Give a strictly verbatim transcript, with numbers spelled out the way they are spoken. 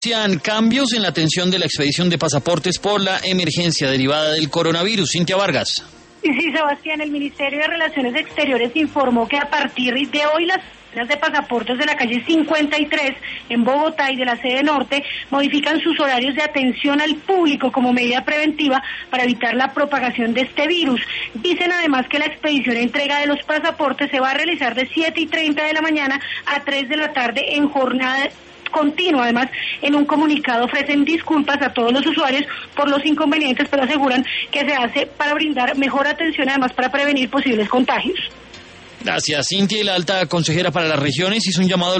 Sean cambios en la atención de la expedición de pasaportes por la emergencia derivada del coronavirus. Cintia Vargas. Sí, sí, Sebastián, el Ministerio de Relaciones Exteriores informó que a partir de hoy las oficinas de pasaportes de la calle cincuenta y tres en Bogotá y de la sede norte modifican sus horarios de atención al público como medida preventiva para evitar la propagación de este virus. Dicen además que la expedición e entrega de los pasaportes se va a realizar de siete y treinta de la mañana a tres de la tarde en jornada continua. Además, en un comunicado ofrecen disculpas a todos los usuarios por los inconvenientes, pero aseguran que se hace para brindar mejor atención, además para prevenir posibles contagios. Gracias, Cintia. Y la alta consejera para las regiones hizo un llamado